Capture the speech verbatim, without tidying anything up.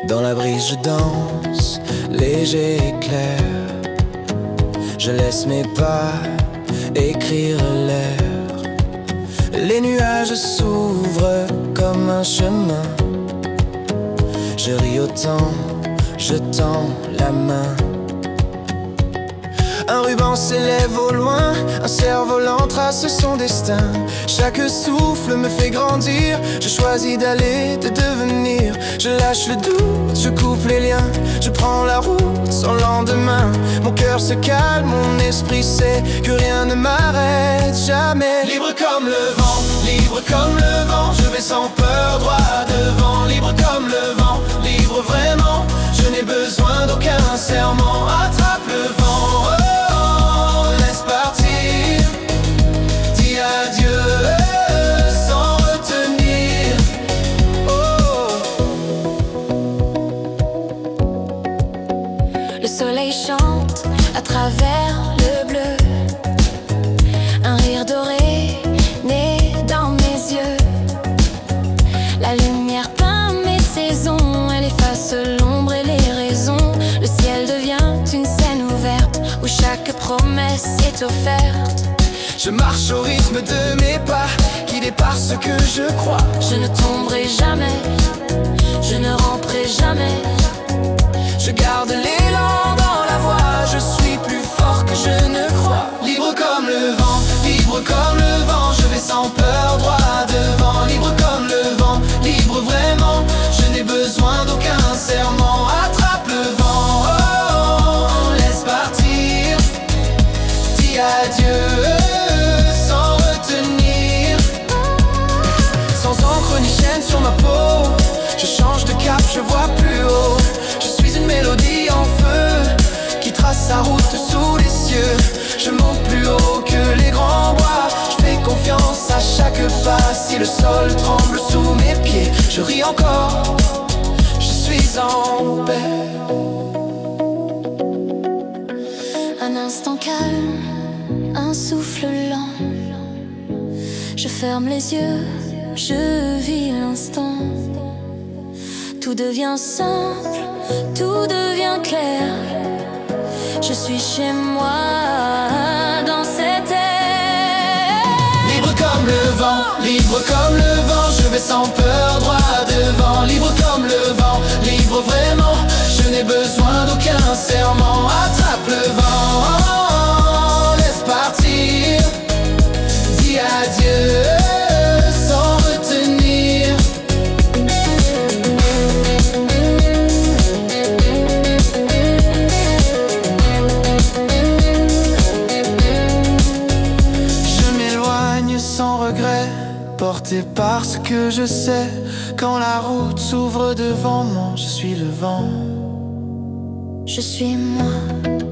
Dans la brise je danse, léger et clair. Je laisse mes pas écrire l'air. Les nuages s'ouvrent comme un chemin. Je ris autant, je tends la main. Un ruban s'élève au loin, un cerf-volant trace son destin. Chaque souffle me fait grandir, je choisis d'aller, de devenir. Je lâche le doute, je coupe les liens, je prends la route sans lendemain. Mon cœur se calme, mon esprit sait que rien ne m'arrête jamais. Libre comme le vent, libre comme le vent, je vais sans peur droit devant. Libre comme le vent, libre vraiment, je n'ai besoin d'aucun serment. Attrape le vent, oh. Le soleil chante à travers le bleu. Un rire doré naît dans mes yeux. La lumière peint mes saisons, elle efface l'ombre et les raisons. Le ciel devient une scène ouverte où chaque promesse est offerte. Je marche au rythme de mes pas qui dépassent ce que je crois. Je ne tomberai jamais, je ne ramperai jamais. Je garde l'élan dans la voie, je suis plus fort que je ne crois. Libre comme le vent, libre comme le vent, je vais sans peur droit devant. Libre comme le vent, libre vraiment, je n'ai besoin d'aucun serment. Attrape le vent, oh, laisse partir, dis adieu sans retenir. Sans encre ni chaîne sur ma peau, je change de cap, je vois plus haut. Une mélodie en feu qui trace sa route sous les cieux. Je monte plus haut que les grands bois. Je fais confiance à chaque pas. Si le sol tremble sous mes pieds, je ris encore, je suis en paix. Un instant calme, un souffle lent. Je ferme les yeux, je vis l'instant. Tout devient simple, tout devient clair. Je suis chez moi dans cette air. Libre comme le vent, libre comme le vent, je vais sans peur droit devant. Libre comme le vent, libre vraiment, je n'ai besoin d'aucun serment. Attrape le vent, laisse partir, dis adieu sans retenir. Sans regret, porté par ce que je sais. Quand la route s'ouvre devant moi, je suis le vent. Je suis moi.